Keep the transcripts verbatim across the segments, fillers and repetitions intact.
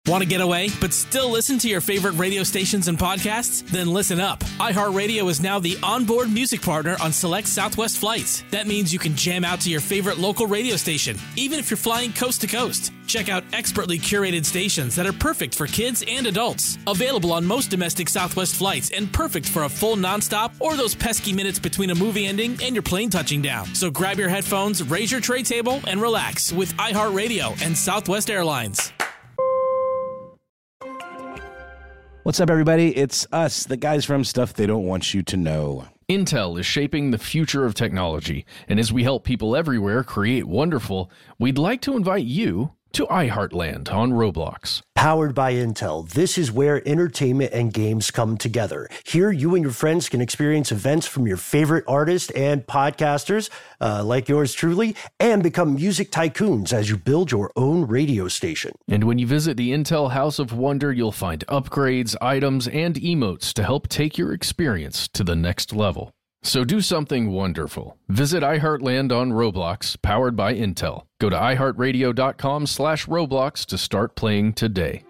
Want to get away, but still listen to your favorite radio stations and podcasts? Then listen up. iHeartRadio is now the onboard music partner on select Southwest flights. That means you can jam out to your favorite local radio station, even if you're flying coast to coast. Check out expertly curated stations that are perfect for kids and adults. Available on most domestic Southwest flights and perfect for a full nonstop or those pesky minutes between a movie ending and your plane touching down. So grab your headphones, raise your tray table, and relax with iHeartRadio and Southwest Airlines. What's up, everybody? It's us, the guys from Stuff They Don't Want You to Know. Intel is shaping the future of technology, and as we help people everywhere create wonderful, we'd like to invite you to iHeartLand on Roblox. Powered by Intel, this is where entertainment and games come together. Here, you and your friends can experience events from your favorite artists and podcasters, uh, like yours truly, and become music tycoons as you build your own radio station. And when you visit the Intel House of Wonder, you'll find upgrades, items, and emotes to help take your experience to the next level. So do something wonderful. Visit iHeartLand on Roblox, powered by Intel. Go to iHeartRadio.com slash Roblox to start playing today.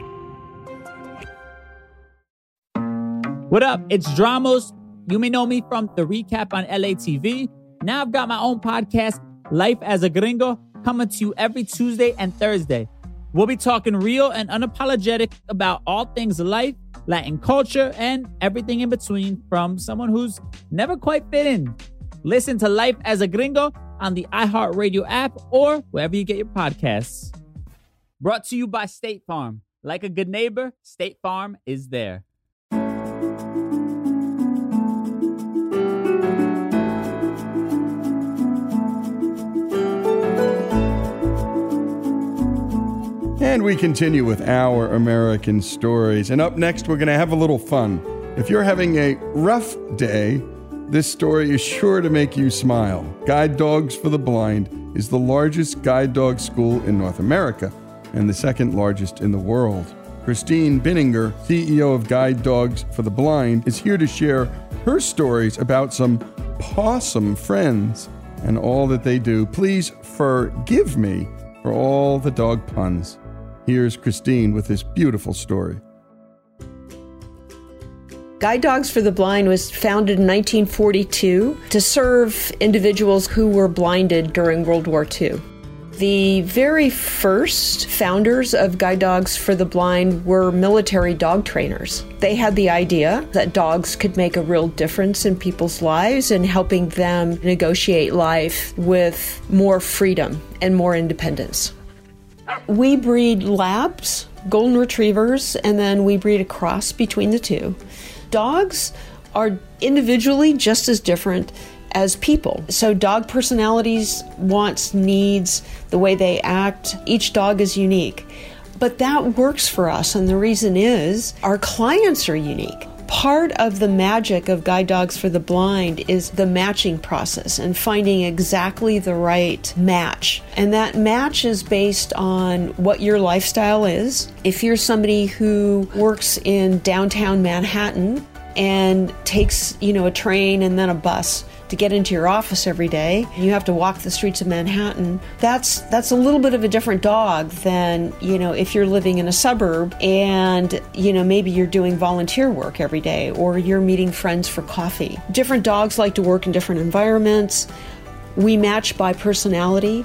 What up? It's Dramos. You may know me from the recap on L A T V. Now I've got my own podcast, Life as a Gringo, coming to you every Tuesday and Thursday. We'll be talking real and unapologetic about all things life, Latin culture, and everything in between from someone who's never quite fit in. Listen to Life as a Gringo on the iHeartRadio app or wherever you get your podcasts. Brought to you by State Farm. Like a good neighbor, State Farm is there. And we continue with our American stories. And up next, we're going to have a little fun. If you're having a rough day, this story is sure to make you smile. Guide Dogs for the Blind is the largest guide dog school in North America and the second largest in the world. Christine Binninger, C E O of Guide Dogs for the Blind, is here to share her stories about some pawsome friends and all that they do. Please forgive me for all the dog puns. Here's Christine with this beautiful story. Guide Dogs for the Blind was founded in nineteen forty-two to serve individuals who were blinded during World War Two. The very first founders of Guide Dogs for the Blind were military dog trainers. They had the idea that dogs could make a real difference in people's lives and helping them negotiate life with more freedom and more independence. We breed labs, golden retrievers, and then we breed a cross between the two. Dogs are individually just as different as people. So dog personalities, wants, needs, the way they act, each dog is unique. But that works for us, and the reason is our clients are unique. Part of the magic of Guide Dogs for the Blind is the matching process and finding exactly the right match. And that match is based on what your lifestyle is. If you're somebody who works in downtown Manhattan and takes, you know, a train and then a bus to get into your office every day, you have to walk the streets of Manhattan. That's that's a little bit of a different dog than, you know, if you're living in a suburb and, you know, maybe you're doing volunteer work every day or you're meeting friends for coffee. Different dogs like to work in different environments. We match by personality.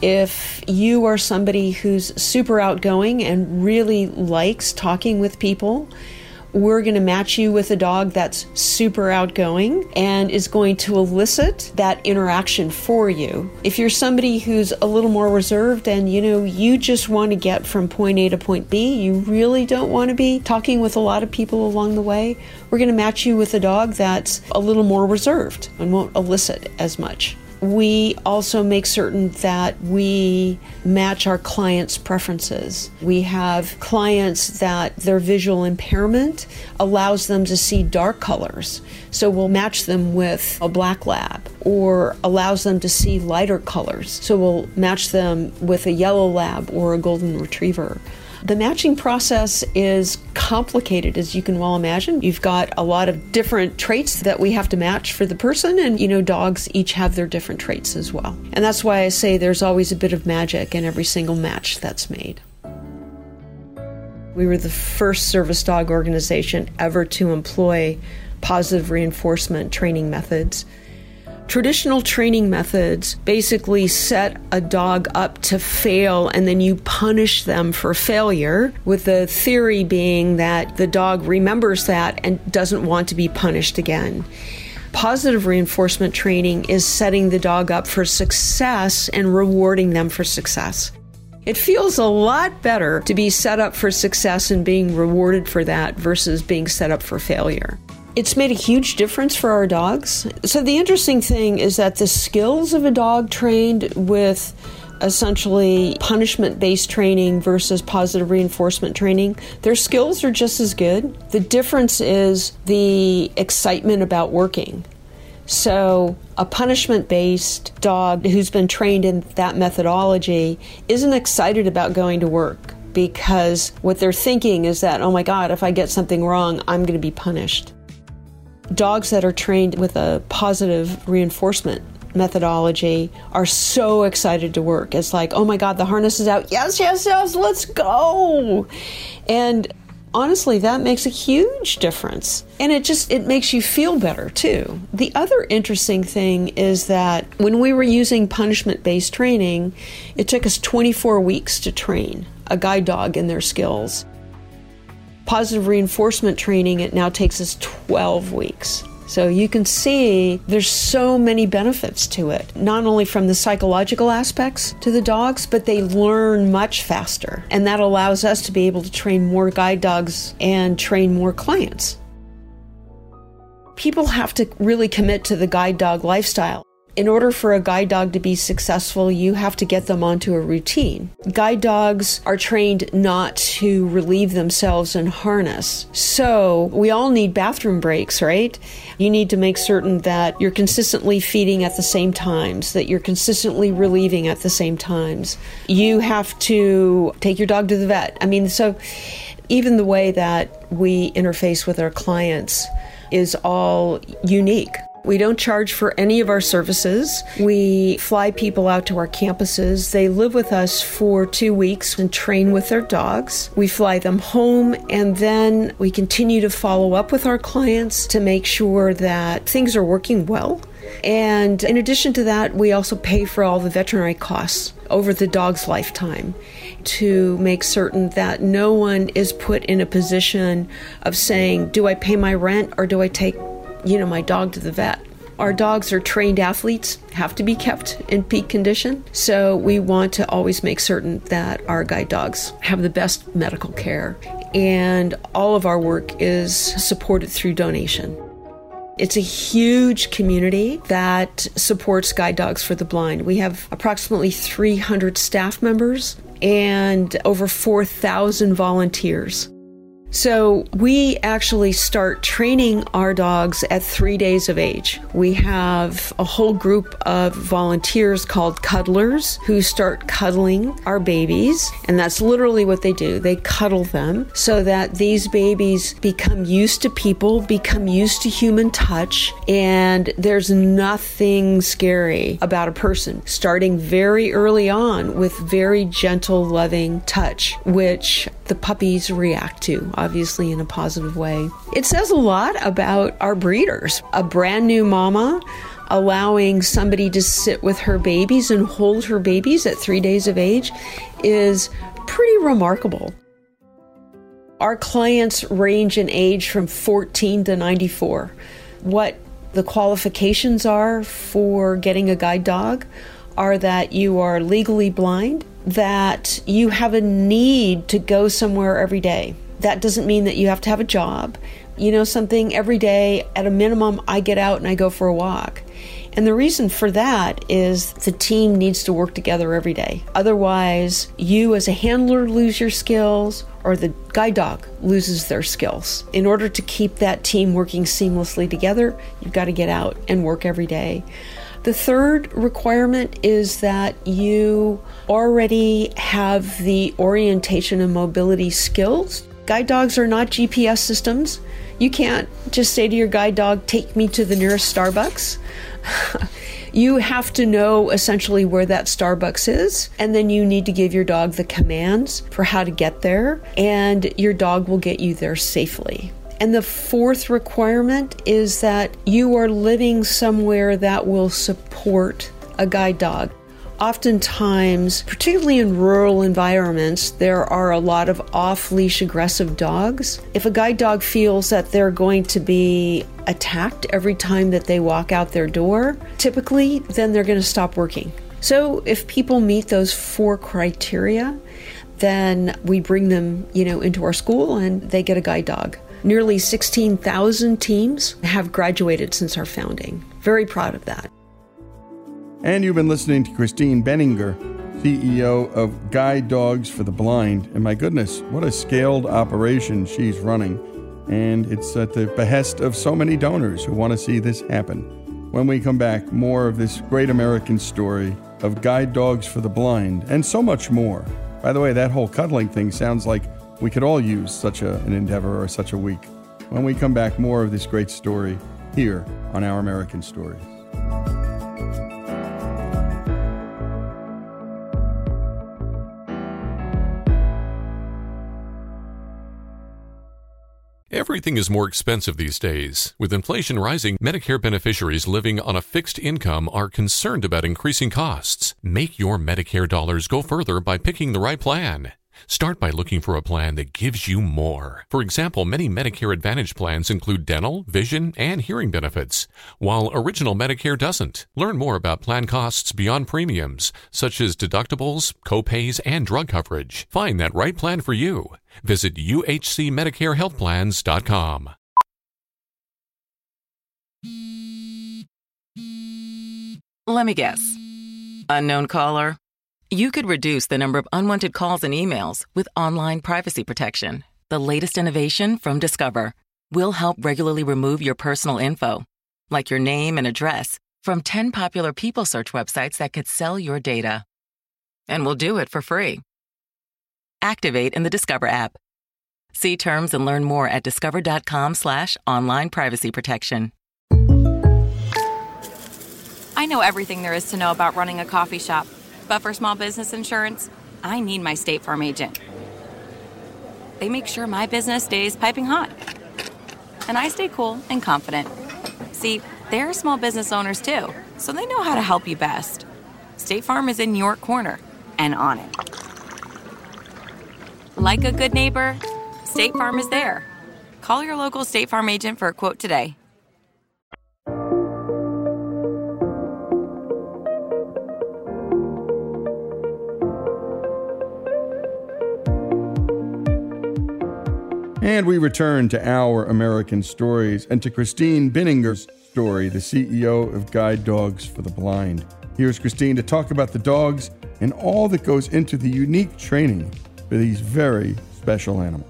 If you are somebody who's super outgoing and really likes talking with people, we're going to match you with a dog that's super outgoing and is going to elicit that interaction for you. If you're somebody who's a little more reserved and, you know, you just want to get from point A to point B, you really don't want to be talking with a lot of people along the way, we're going to match you with a dog that's a little more reserved and won't elicit as much. We also make certain that we match our clients' preferences. We have clients that their visual impairment allows them to see dark colors. So we'll match them with a black lab, or allows them to see lighter colors. So we'll match them with a yellow lab or a golden retriever. The matching process is complicated, as you can well imagine. You've got a lot of different traits that we have to match for the person, and, you know, dogs each have their different traits as well. And that's why I say there's always a bit of magic in every single match that's made. We were the first service dog organization ever to employ positive reinforcement training methods. Traditional training methods basically set a dog up to fail and then you punish them for failure, with the theory being that the dog remembers that and doesn't want to be punished again. Positive reinforcement training is setting the dog up for success and rewarding them for success. It feels a lot better to be set up for success and being rewarded for that versus being set up for failure. It's made a huge difference for our dogs. So the interesting thing is that the skills of a dog trained with essentially punishment-based training versus positive reinforcement training, their skills are just as good. The difference is the excitement about working. So a punishment-based dog who's been trained in that methodology isn't excited about going to work because what they're thinking is that, oh my God, if I get something wrong, I'm going to be punished. Dogs that are trained with a positive reinforcement methodology are so excited to work. It's like, oh my God, the harness is out. Yes, yes, yes, let's go. And honestly, that makes a huge difference. And it just, it makes you feel better too. The other interesting thing is that when we were using punishment-based training, it took us twenty-four weeks to train a guide dog in their skills. Positive reinforcement training, it now takes us twelve weeks. So you can see there's so many benefits to it, not only from the psychological aspects to the dogs, but they learn much faster. And that allows us to be able to train more guide dogs and train more clients. People have to really commit to the guide dog lifestyle. In order for a guide dog to be successful, you have to get them onto a routine. Guide dogs are trained not to relieve themselves in harness. So we all need bathroom breaks, right? You need to make certain that you're consistently feeding at the same times, that you're consistently relieving at the same times. You have to take your dog to the vet. I mean, so even the way that we interface with our clients is all unique. We don't charge for any of our services. We fly people out to our campuses. They live with us for two weeks and train with their dogs. We fly them home, and then we continue to follow up with our clients to make sure that things are working well. And in addition to that, we also pay for all the veterinary costs over the dog's lifetime to make certain that no one is put in a position of saying, do I pay my rent or do I take you know, my dog to the vet? Our dogs are trained athletes, have to be kept in peak condition. So we want to always make certain that our guide dogs have the best medical care. And all of our work is supported through donation. It's a huge community that supports Guide Dogs for the Blind. We have approximately three hundred staff members and over four thousand volunteers. So we actually start training our dogs at three days of age. We have a whole group of volunteers called cuddlers who start cuddling our babies. And that's literally what they do. They cuddle them so that these babies become used to people, become used to human touch. And there's nothing scary about a person, starting very early on with very gentle, loving touch, which the puppies react to, obviously in a positive way. It says a lot about our breeders. A brand new mama allowing somebody to sit with her babies and hold her babies at three days of age is pretty remarkable. Our clients range in age from fourteen to ninety-four. What the qualifications are for getting a guide dog are that you are legally blind, that you have a need to go somewhere every day. That doesn't mean that you have to have a job. You know something, every day at a minimum, I get out and I go for a walk. And the reason for that is the team needs to work together every day. Otherwise, you as a handler lose your skills or the guide dog loses their skills. In order to keep that team working seamlessly together, you've got to get out and work every day. The third requirement is that you already have the orientation and mobility skills. Guide dogs are not G P S systems. You can't just say to your guide dog, take me to the nearest Starbucks. You have to know essentially where that Starbucks is, and then you need to give your dog the commands for how to get there, and your dog will get you there safely. And the fourth requirement is that you are living somewhere that will support a guide dog. Oftentimes, particularly in rural environments, there are a lot of off-leash aggressive dogs. If a guide dog feels that they're going to be attacked every time that they walk out their door, typically, then they're going to stop working. So if people meet those four criteria, then we bring them, you know, into our school and they get a guide dog. Nearly sixteen thousand teams have graduated since our founding. Very proud of that. And you've been listening to Christine Benninger, C E O of Guide Dogs for the Blind. And my goodness, what a scaled operation she's running. And it's at the behest of so many donors who want to see this happen. When we come back, more of this great American story of Guide Dogs for the Blind and so much more. By the way, that whole cuddling thing sounds like we could all use such a, an endeavor or such a week. When we come back, more of this great story here on Our American Stories. Everything is more expensive these days. With inflation rising, Medicare beneficiaries living on a fixed income are concerned about increasing costs. Make your Medicare dollars go further by picking the right plan. Start by looking for a plan that gives you more. For example, many Medicare Advantage plans include dental, vision, and hearing benefits, while Original Medicare doesn't. Learn more about plan costs beyond premiums, such as deductibles, copays, and drug coverage. Find that right plan for you. Visit U H C Medicare Health Plans dot com. Let me guess. Unknown caller? You could reduce the number of unwanted calls and emails with online privacy protection. The latest innovation from Discover will help regularly remove your personal info, like your name and address, from ten popular people search websites that could sell your data. And we'll do it for free. Activate in the Discover app. See terms and learn more at discover.com slash online privacy protection. I know everything there is to know about running a coffee shop. But for small business insurance, I need my State Farm agent. They make sure my business stays piping hot. And I stay cool and confident. See, they're small business owners too, so they know how to help you best. State Farm is in your corner and on it. Like a good neighbor, State Farm is there. Call your local State Farm agent for a quote today. And we return to Our American Stories and to Christine Benninger's story, the C E O of Guide Dogs for the Blind. Here's Christine to talk about the dogs and all that goes into the unique training for these very special animals.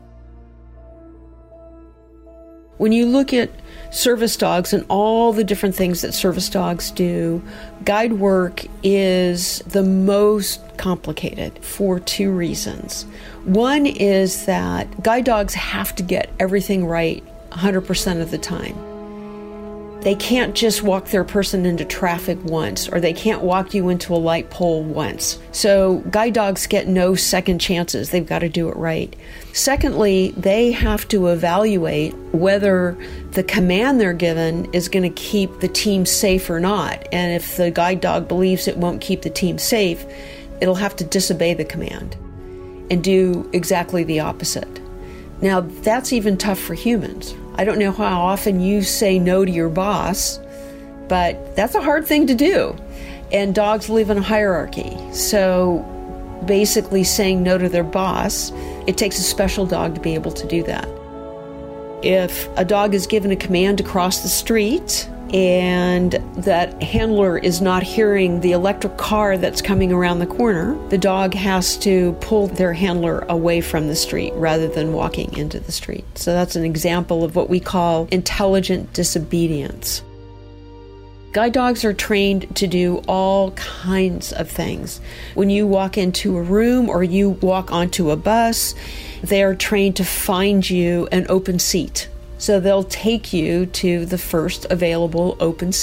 When you look at service dogs and all the different things that service dogs do, guide work is the most complicated for two reasons. One is that guide dogs have to get everything right one hundred percent of the time. They can't just walk their person into traffic once, or they can't walk you into a light pole once. So guide dogs get no second chances. They've got to do it right. Secondly, they have to evaluate whether the command they're given is going to keep the team safe or not. And if the guide dog believes it won't keep the team safe, it'll have to disobey the command and do exactly the opposite. Now, that's even tough for humans. I don't know how often you say no to your boss, but that's a hard thing to do. And dogs live in a hierarchy. So basically saying no to their boss, it takes a special dog to be able to do that. If a dog is given a command to cross the street and that handler is not hearing the electric car that's coming around the corner, the dog has to pull their handler away from the street rather than walking into the street. So that's an example of what we call intelligent disobedience. Guide dogs are trained to do all kinds of things. When you walk into a room or you walk onto a bus, they are trained to find you an open seat. So they'll take you to the first available open seat.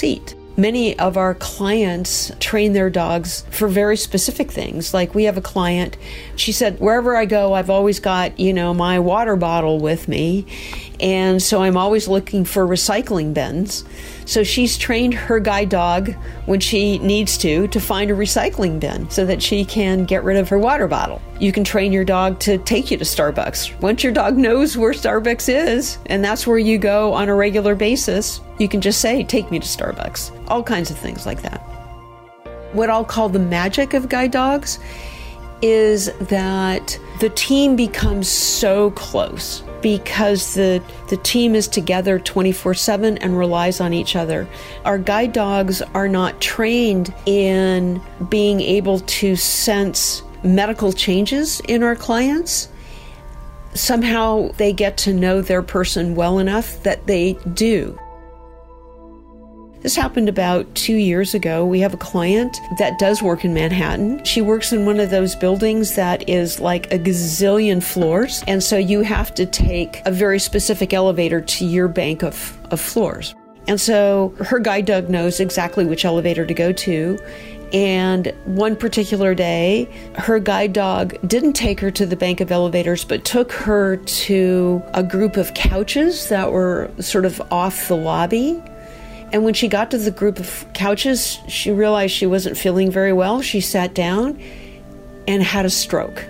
Many of our clients train their dogs for very specific things. Like we have a client, she said, wherever I go, I've always got, you know, my water bottle with me. And so I'm always looking for recycling bins. So she's trained her guide dog when she needs to, to find a recycling bin so that she can get rid of her water bottle. You can train your dog to take you to Starbucks. Once your dog knows where Starbucks is, and that's where you go on a regular basis, you can just say, take me to Starbucks. All kinds of things like that. What I'll call the magic of guide dogs is that the team becomes so close because the the team is together twenty-four seven and relies on each other. Our guide dogs are not trained in being able to sense medical changes in our clients. Somehow they get to know their person well enough that they do. This happened about two years ago. We have a client that does work in Manhattan. She works in one of those buildings that is like a gazillion floors. And so you have to take a very specific elevator to your bank of, of floors. And so her guide dog knows exactly which elevator to go to. And one particular day, her guide dog didn't take her to the bank of elevators, but took her to a group of couches that were sort of off the lobby. And when she got to the group of couches, she realized she wasn't feeling very well. She sat down and had a stroke.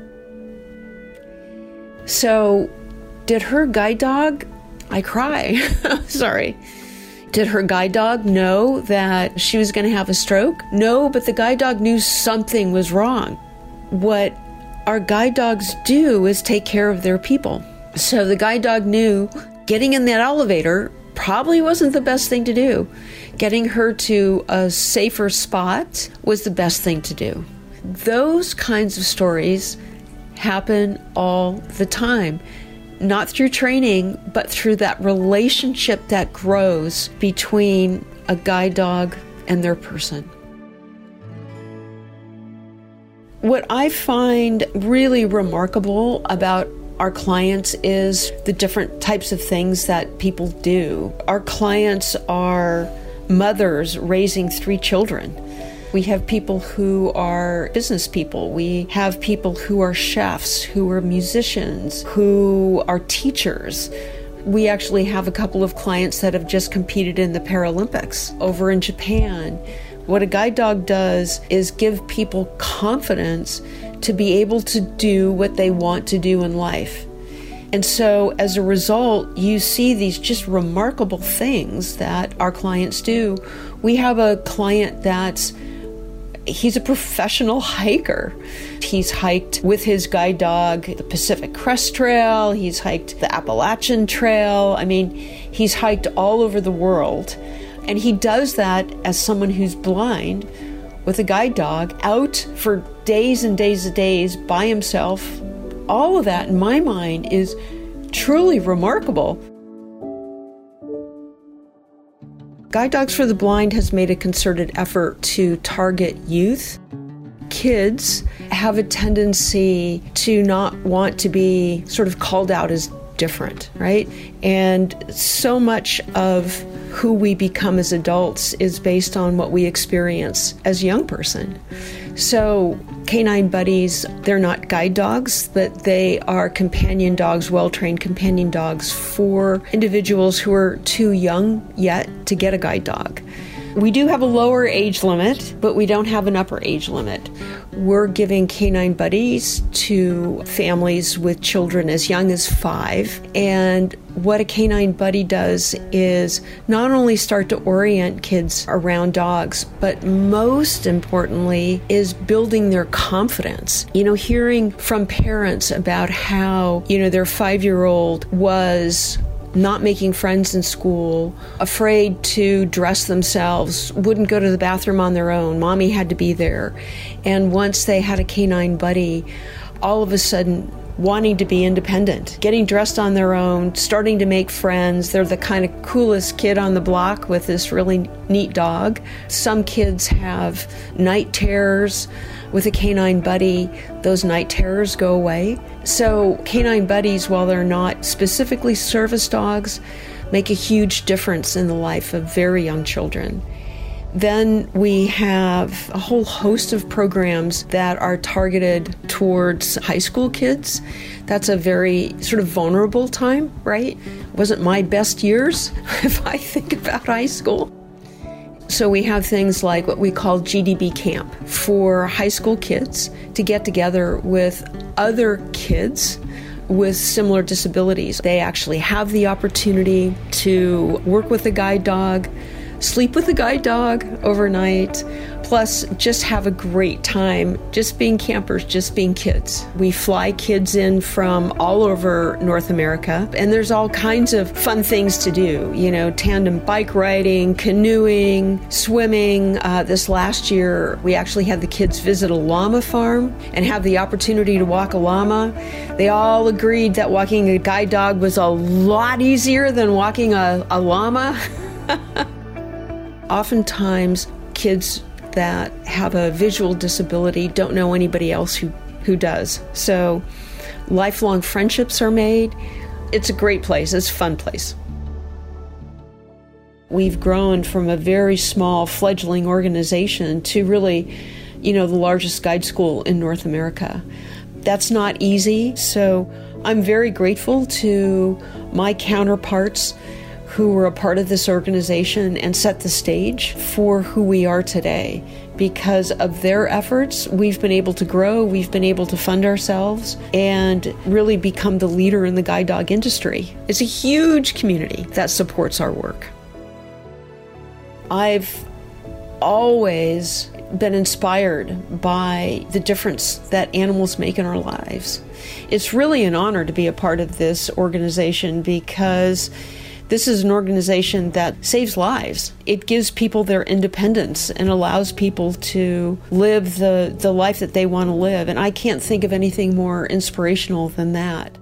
So did her guide dog, I cry, sorry. Did her guide dog know that she was going to have a stroke? No, but the guide dog knew something was wrong. What our guide dogs do is take care of their people. So the guide dog knew getting in that elevator probably wasn't the best thing to do. Getting her to a safer spot was the best thing to do. Those kinds of stories happen all the time. Not through training, but through that relationship that grows between a guide dog and their person. What I find really remarkable about our clients is the different types of things that people do. Our clients are mothers raising three children. We have people who are business people. We have people who are chefs, who are musicians, who are teachers. We actually have a couple of clients that have just competed in the Paralympics over in Japan. What a guide dog does is give people confidence to be able to do what they want to do in life. And so as a result, you see these just remarkable things that our clients do. We have a client that's He's a professional hiker. He's hiked with his guide dog the Pacific Crest Trail. He's hiked the Appalachian Trail. I mean, he's hiked all over the world. And he does that as someone who's blind with a guide dog out for days and days and days by himself. All of that, in my mind, is truly remarkable. Guide Dogs for the Blind has made a concerted effort to target youth. Kids have a tendency to not want to be sort of called out as different, right? And so much of who we become as adults is based on what we experience as a young person. So canine buddies, they're not guide dogs, but they are companion dogs, well-trained companion dogs for individuals who are too young yet to get a guide dog. We do have a lower age limit, but we don't have an upper age limit. We're giving canine buddies to families with children as young as five. And what a canine buddy does is not only start to orient kids around dogs, but most importantly is building their confidence. You know, hearing from parents about how, you know, their five-year-old was not making friends in school, afraid to dress themselves, wouldn't go to the bathroom on their own. Mommy had to be there. And once they had a canine buddy, all of a sudden wanting to be independent, getting dressed on their own, starting to make friends. They're the kind of coolest kid on the block with this really neat dog. Some kids have night terrors. With a canine buddy, those night terrors go away. So canine buddies, while they're not specifically service dogs, make a huge difference in the life of very young children. Then we have a whole host of programs that are targeted towards high school kids. That's a very sort of vulnerable time, right? It wasn't my best years if I think about high school. So we have things like what we call G D B Camp for high school kids to get together with other kids with similar disabilities. They actually have the opportunity to work with a guide dog, sleep with a guide dog overnight, plus just have a great time just being campers, just being kids. We fly kids in from all over North America, and there's all kinds of fun things to do, you know, tandem bike riding, canoeing, swimming. Uh, this last year, we actually had the kids visit a llama farm and have the opportunity to walk a llama. They all agreed that walking a guide dog was a lot easier than walking a, a llama. Oftentimes, kids that have a visual disability don't know anybody else who, who does. So lifelong friendships are made. It's a great place. It's a fun place. We've grown from a very small fledgling organization to really, you know, the largest guide school in North America. That's not easy. So I'm very grateful to my counterparts who were a part of this organization and set the stage for who we are today. Because of their efforts, we've been able to grow, we've been able to fund ourselves, and really become the leader in the guide dog industry. It's a huge community that supports our work. I've always been inspired by the difference that animals make in our lives. It's really an honor to be a part of this organization because this is an organization that saves lives. It gives people their independence and allows people to live the, the life that they want to live. And I can't think of anything more inspirational than that.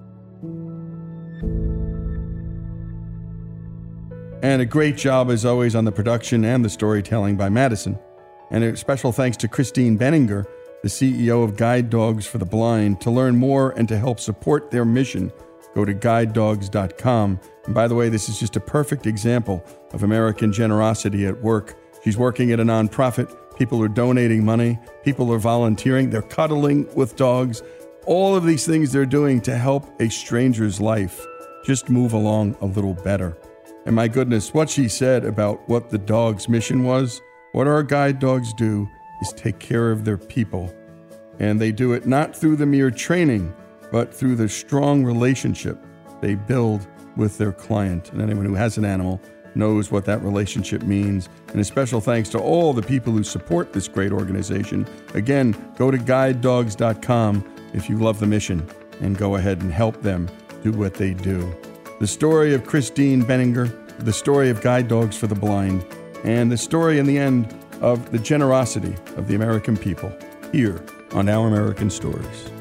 And a great job, as always, on the production and the storytelling by Madison. And a special thanks to Christine Benninger, the C E O of Guide Dogs for the Blind. To learn more and to help support their mission, go to guide dogs dot com. And by the way, this is just a perfect example of American generosity at work. She's working at a nonprofit. People are donating money. People are volunteering. They're cuddling with dogs. All of these things they're doing to help a stranger's life just move along a little better. And my goodness, what she said about what the dog's mission was, what our guide dogs do is take care of their people. And they do it not through the mere training, but through the strong relationship they build with their client. And anyone who has an animal knows what that relationship means. And a special thanks to all the people who support this great organization. Again, go to guide dogs dot com if you love the mission and go ahead and help them do what they do. The story of Christine Benninger, the story of Guide Dogs for the Blind, and the story in the end of the generosity of the American people here on Our American Stories.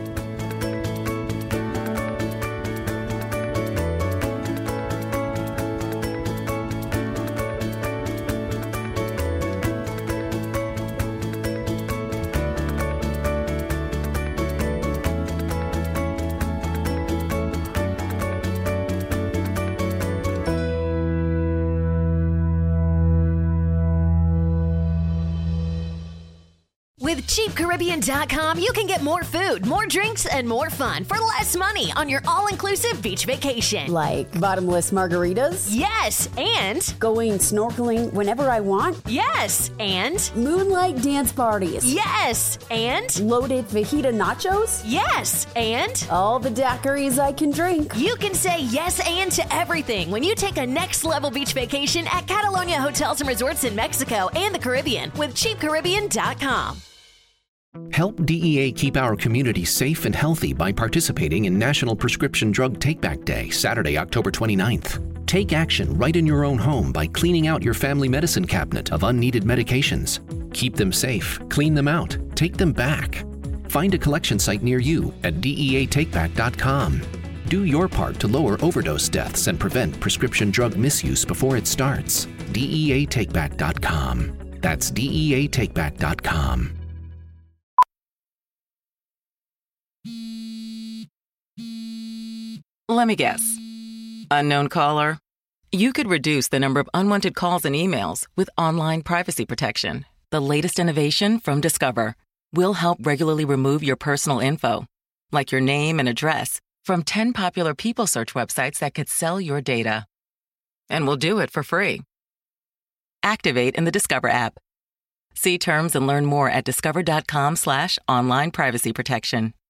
With cheap caribbean dot com, you can get more food, more drinks, and more fun for less money on your all-inclusive beach vacation. Like bottomless margaritas? Yes, and going snorkeling whenever I want? Yes, and moonlight dance parties? Yes, and loaded fajita nachos? Yes, and all the daiquiris I can drink. You can say yes and to everything when you take a next-level beach vacation at Catalonia Hotels and Resorts in Mexico and the Caribbean with cheap caribbean dot com. Help D E A keep our community safe and healthy by participating in National Prescription Drug Take-Back Day, Saturday, October twenty-ninth. Take action right in your own home by cleaning out your family medicine cabinet of unneeded medications. Keep them safe, clean them out, take them back. Find a collection site near you at D E A take back dot com. Do your part to lower overdose deaths and prevent prescription drug misuse before it starts. D E A take back dot com. That's D E A take back dot com. Let me guess. Unknown caller? You could reduce the number of unwanted calls and emails with online privacy protection. The latest innovation from Discover will help regularly remove your personal info, like your name and address, from ten popular people search websites that could sell your data. And we'll do it for free. Activate in the Discover app. See terms and learn more at discover.com slash online privacy protection.